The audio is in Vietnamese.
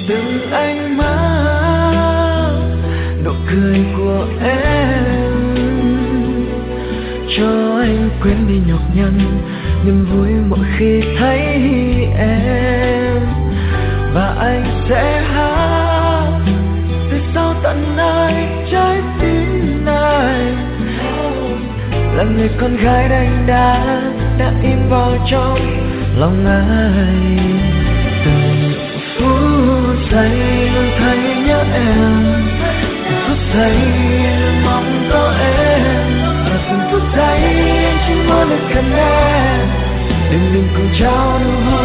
từng ánh mắt, nụ cười của em cho anh quên đi nhọc nhằn niềm vui mỗi khi thấy em. Và anh sẽ hát từ sâu tận nơi trái tim này, là người con gái anh đã in vào trong lòng anh. Từng phút giây luôn thấy nhớ em, từng phút giây luôn mong có em, và từng phút giây anh chỉ muốn được gần em. Đừng cùng trao nụ hôn